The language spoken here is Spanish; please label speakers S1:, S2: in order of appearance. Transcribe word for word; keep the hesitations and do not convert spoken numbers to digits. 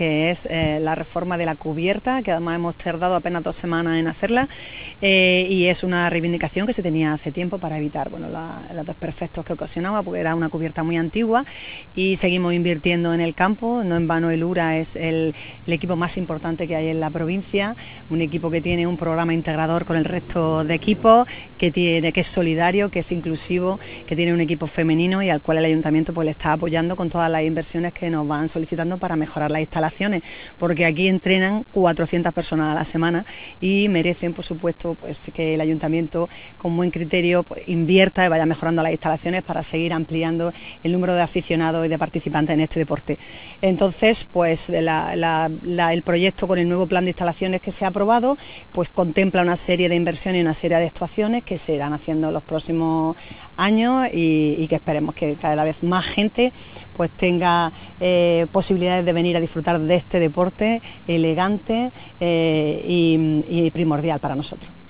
S1: que es eh, la reforma de la cubierta, que además hemos tardado apenas dos semanas en hacerla, eh, y es una reivindicación que se tenía hace tiempo para evitar bueno, la, los desperfectos que ocasionaba, porque era una cubierta muy antigua, y seguimos invirtiendo en el campo. No en vano el URA es el, el equipo más importante que hay en la provincia, un equipo que tiene un programa integrador con el resto de equipos, que, tiene, que es solidario, que es inclusivo, que tiene un equipo femenino y al cual el ayuntamiento pues, le está apoyando con todas las inversiones que nos van solicitando para mejorar las instalaciones, porque aquí entrenan cuatrocientas personas a la semana y merecen, por supuesto, pues que el ayuntamiento con buen criterio pues, invierta y vaya mejorando las instalaciones para seguir ampliando el número de aficionados y de participantes en este deporte. Entonces, pues la, la, la, el proyecto con el nuevo plan de instalaciones que se ha aprobado, pues contempla una serie de inversiones y una serie de actuaciones que se irán haciendo en los próximos años y, y que esperemos que cada vez más gente pues tenga eh, posibilidades de venir a disfrutar de este deporte elegante eh, y, y primordial para nosotros.